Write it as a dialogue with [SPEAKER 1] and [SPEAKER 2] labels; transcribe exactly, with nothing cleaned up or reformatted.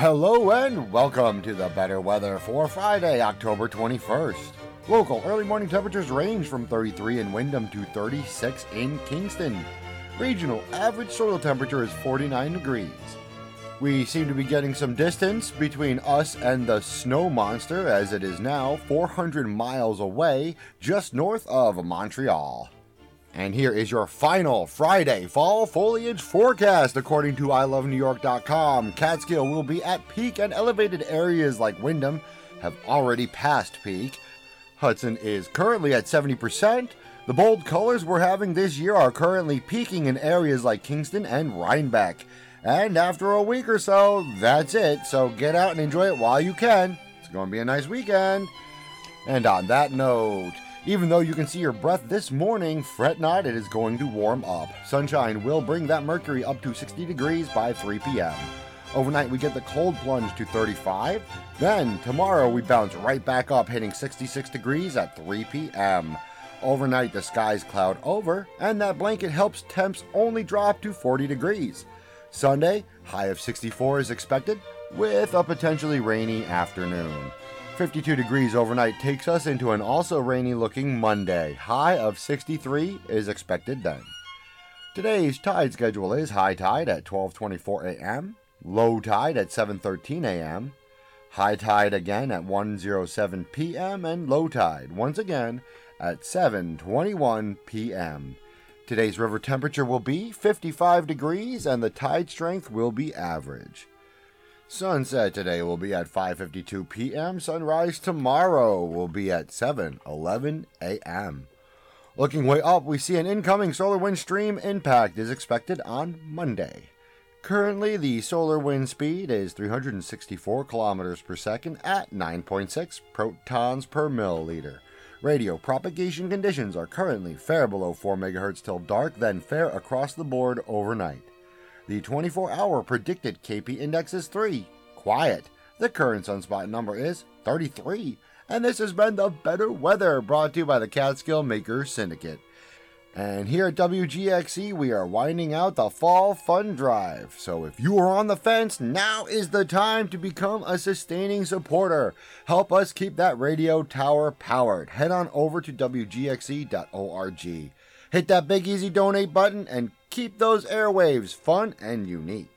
[SPEAKER 1] Hello and welcome to the better weather for Friday, October twenty-first. Local early morning temperatures range from thirty-three in Windham to thirty-six in Kingston. Regional average soil temperature is forty-nine degrees. We seem to be getting some distance between us and the snow monster, as it is now four hundred miles away just north of Montreal. And here is your final Friday fall foliage forecast. According to I love New York dot com, Catskill will be at peak and elevated areas like Windham have already passed peak. Hudson is currently at seventy percent. The bold colors we're having this year are currently peaking in areas like Kingston and Rhinebeck. And after a week or so, that's it. So get out and enjoy it while you can. It's going to be a nice weekend. And on that note, even though you can see your breath this morning, fret not, it is going to warm up. Sunshine will bring that mercury up to sixty degrees by three p.m. Overnight, we get the cold plunge to thirty-five. Then, tomorrow, we bounce right back up, hitting sixty-six degrees at three p.m. Overnight, the skies cloud over, and that blanket helps temps only drop to forty degrees. Sunday, high of sixty-four is expected, with a potentially rainy afternoon. fifty-two degrees overnight takes us into an also rainy looking Monday. High of sixty-three is expected then. Today's tide schedule is high tide at twelve twenty-four a.m., low tide at seven thirteen a.m., high tide again at one oh seven p.m., and low tide once again at seven twenty-one p.m. Today's river temperature will be fifty-five degrees and the tide strength will be average. Sunset today will be at five fifty-two p.m. Sunrise tomorrow will be at seven eleven a.m. Looking way up, we see an incoming solar wind stream impact is expected on Monday. Currently, the solar wind speed is three hundred sixty-four kilometers per second at nine point six protons per milliliter. Radio propagation conditions are currently fair below four megahertz till dark, then fair across the board overnight. The twenty-four hour predicted K P index is three. Quiet. The current sunspot number is thirty-three. And this has been the Better Weather, brought to you by the Catskill Maker Syndicate. And here at W G X E, we are winding out the Fall Fund Drive. So if you are on the fence, now is the time to become a sustaining supporter. Help us keep that radio tower powered. Head on over to W G X E dot org. Hit that big easy donate button and keep those airwaves fun and unique.